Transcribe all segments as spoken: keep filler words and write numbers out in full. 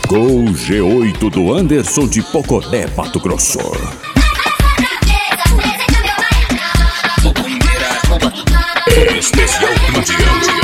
Com o G oito do Anderson de Poconé, Mato Grosso. Especial mundial.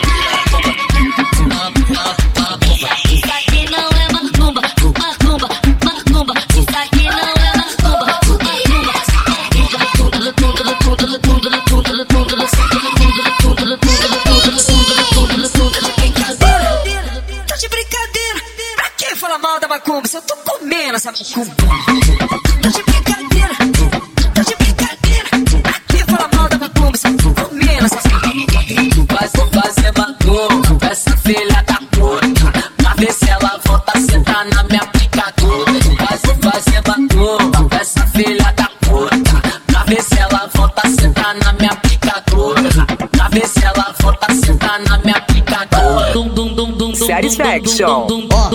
Fala mal da macumba, se eu tô comendo essa macumba. Tá de brincadeira, tá de brincadeira. Aqui fala mal da macumba, se eu tô comendo essa macumba. Vai fazer macumba com essa filha da puta, pra ver se ela volta a sentar na minha picadura. Vai fazer macumba com essa filha da puta, pra ver se ela volta a sentar na minha picadura. Pra ver se ela volta a sentar na minha picadura. Satisfaction.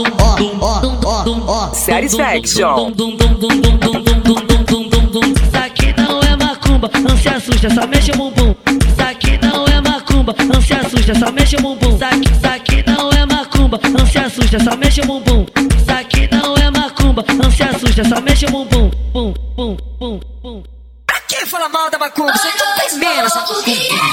Satisfaction. Isso aqui não é macumba, não se assusta, só mexe o bumbum. Isso aqui não é macumba, não se assusta, só mexe o bumbum. Isso aqui não é macumba, não se assusta, só mexe o bumbum. Isso aqui não é macumba, não se assusta, só mexe o bumbum. Bum, bum, bum, bum. Aqui fala mal da macumba, se eu tô comendo essa macumba.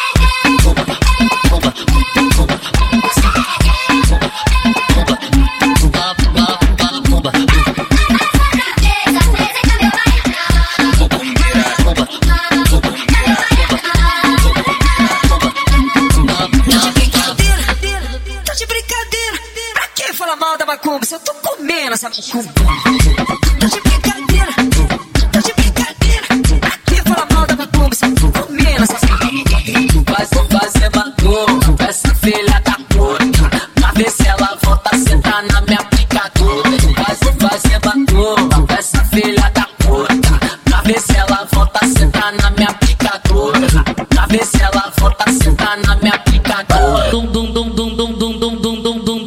Fala mal da macumba, se eu tô comendo essa macumba. Tá de brincadeira, tá de brincadeira. Aqui fala mal da macumba, se eu tô comendo essa macumba. Vai fazer macumba com essa filha da puta, pra ver se ela volta a sentar na minha picadura. Vai fazer macumba com essa filha da puta, pra ver se ela volta a sentar na minha picadura. Pra ver se ela volta a sentar na minha picadura. Dum dum dum dum dum dum dum dum dum dum.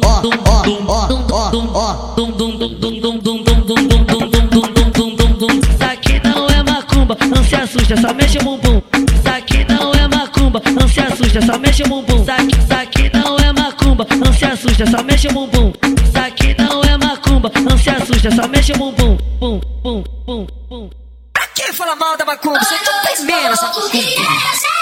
Isso aqui não é macumba, não se assusta, só mexe o bumbum. Isso aqui não é macumba, não se assusta, só mexe o bumbum. Isso aqui não é macumba, não se assusta, só mexe o bumbum. Isso aqui não é macumba, não se assusta, só mexe o bumbum. Bum, bum, bum, bum. Aqui fala mal da macumba, se eu tô comendo essa macumba.